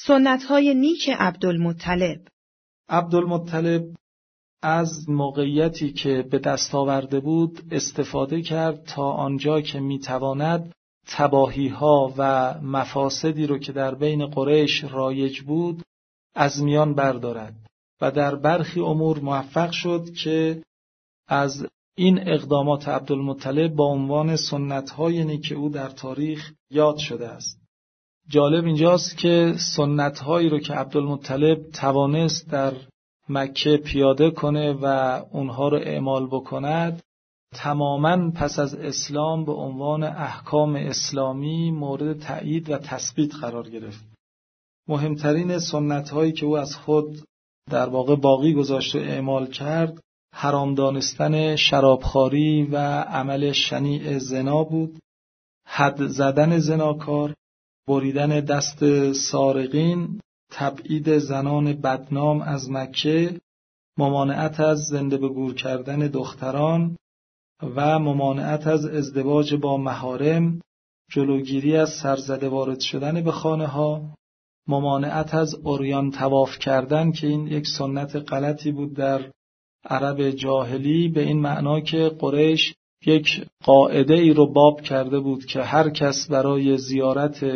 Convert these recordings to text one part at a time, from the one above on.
سنت‌های نیک عبدالمطلب. عبدالمطلب از موقعیتی که به دست آورده بود استفاده کرد تا آنجا که میتواند تباهی‌ها و مفاسدی رو که در بین قریش رایج بود از میان بردارد و در برخی امور موفق شد که از این اقدامات عبدالمطلب با عنوان سنت‌های نیک او در تاریخ یاد شده است. جالب اینجاست که سنت‌هایی رو که عبدالمطلب توانست در مکه پیاده کنه و اونها رو اعمال بکند تماماً پس از اسلام به عنوان احکام اسلامی مورد تأیید و تثبیت قرار گرفت. مهمترین سنت‌هایی که او از خود در واقع باقی گذاشت و اعمال کرد حرام دانستن شرابخواری و عمل شنیع زنا بود، حد زدن زناکار، بریدن دست سارقین، تبعید زنان بدنام از مکه، ممانعت از زنده به گور کردن دختران و ممانعت از ازدواج با محارم، جلوگیری از سرزده وارد شدن به خانه ها، ممانعت از عریان طواف کردن که این یک سنت غلطی بود در عرب جاهلی، به این معنا که قریش یک قاعده ای رو باب کرده بود که هر کس برای زیارت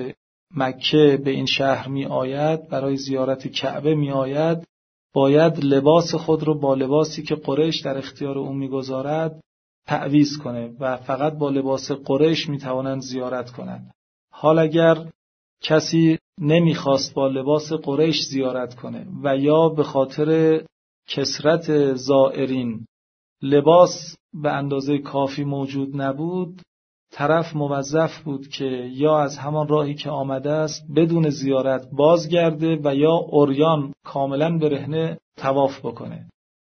مکه به این شهر می آید، برای زیارت کعبه می آید، باید لباس خود رو با لباسی که قریش در اختیار او می گذارد تعویض کنه و فقط با لباس قریش می توانند زیارت کنند. حال اگر کسی نمی خواست با لباس قریش زیارت کنه و یا به خاطر کثرت زائرین لباس به اندازه کافی موجود نبود، طرف موظف بود که یا از همان راهی که آمده است بدون زیارت بازگرده و یا عریان کاملا برهنه طواف بکنه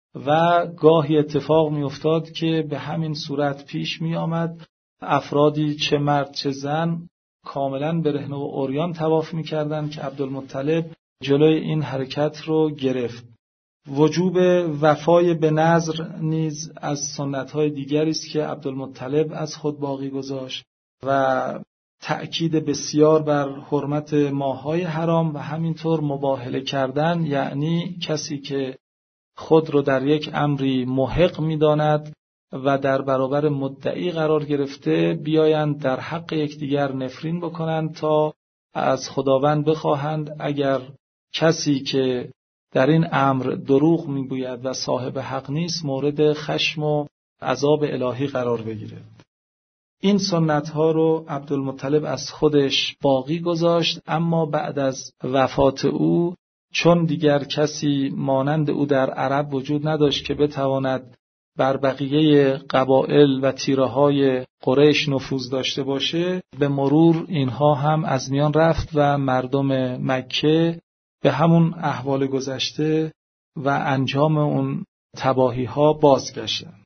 و گاهی اتفاق می افتاد که به همین صورت پیش می آمد افرادی چه مرد چه زن کاملا برهنه و عریان طواف می کردن که عبدالمطلب جلوی این حرکت رو گرفت. وجوب وفای به نذر نیز از سنت‌های دیگری است که عبدالمطلب از خود باقی گذاشت و تأکید بسیار بر حرمت ماه‌های حرام و همینطور مباهله کردن، یعنی کسی که خود رو در یک امری محق می‌داند و در برابر مدعی قرار گرفته بیایند در حق یکدیگر نفرین بکنند تا از خداوند بخواهند اگر کسی که در این امر دروغ میگوید و صاحب حق نیست مورد خشم و عذاب الهی قرار بگیره. این سنت ها رو عبدالمطلب از خودش باقی گذاشت، اما بعد از وفات او چون دیگر کسی مانند او در عرب وجود نداشت که بتواند بر بقیه قبایل و تیره های قریش نفوذ داشته باشه، به مرور اینها هم از میان رفت و مردم مکه به همون احوال گذشته و انجام اون تباهی ها بازگشتند.